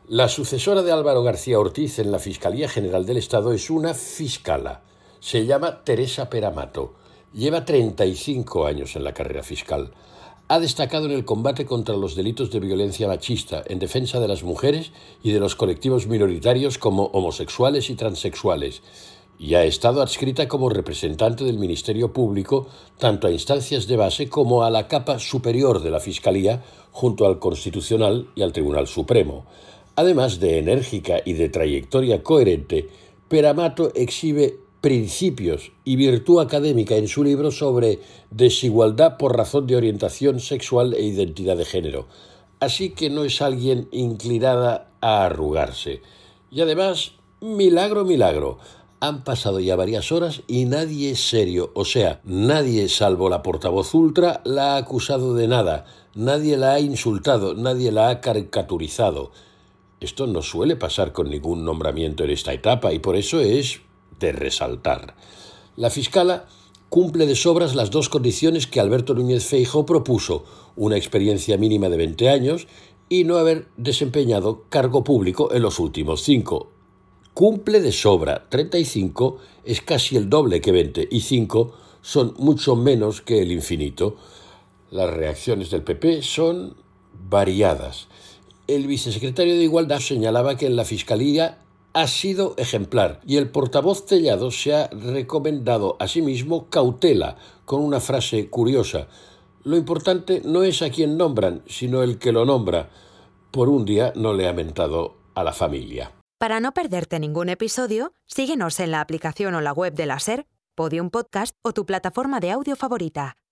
La sucesora de Álvaro García Ortiz en la Fiscalía General del Estado es una fiscala. Se llama Teresa Peramato. Lleva 35 años en la carrera fiscal. Ha destacado en el combate contra los delitos de violencia machista, en defensa de las mujeres y de los colectivos minoritarios como homosexuales y transexuales. Y ha estado adscrita como representante del Ministerio Público tanto a instancias de base como a la capa superior de la Fiscalía, junto al Constitucional y al Tribunal Supremo. Además de enérgica y de trayectoria coherente, Peramato exhibe principios y virtud académica en su libro sobre desigualdad por razón de orientación sexual e identidad de género. Así que no es alguien inclinada a arrugarse. Y además, milagro, milagro. Han pasado ya varias horas y nadie es serio, o sea, nadie salvo la portavoz ultra la ha acusado de nada, nadie la ha insultado, nadie la ha caricaturizado. Esto no suele pasar con ningún nombramiento en esta etapa y por eso es de resaltar. La fiscala cumple de sobras las dos condiciones que Alberto Núñez Feijóo propuso: una experiencia mínima de 20 años y no haber desempeñado cargo público en los últimos 5. Cumple de sobra. 35 es casi el doble que 20 y 5 son mucho menos que el infinito. Las reacciones del PP son variadas. El vicesecretario de Igualdad señalaba que en la Fiscalía ha sido ejemplar y el portavoz Tellado se ha recomendado a sí mismo cautela con una frase curiosa: lo importante no es a quién nombran, sino el que lo nombra. Por un día no le ha mentado a la familia. Para no perderte ningún episodio, síguenos en la aplicación o la web de la SER, Podium Podcast o tu plataforma de audio favorita.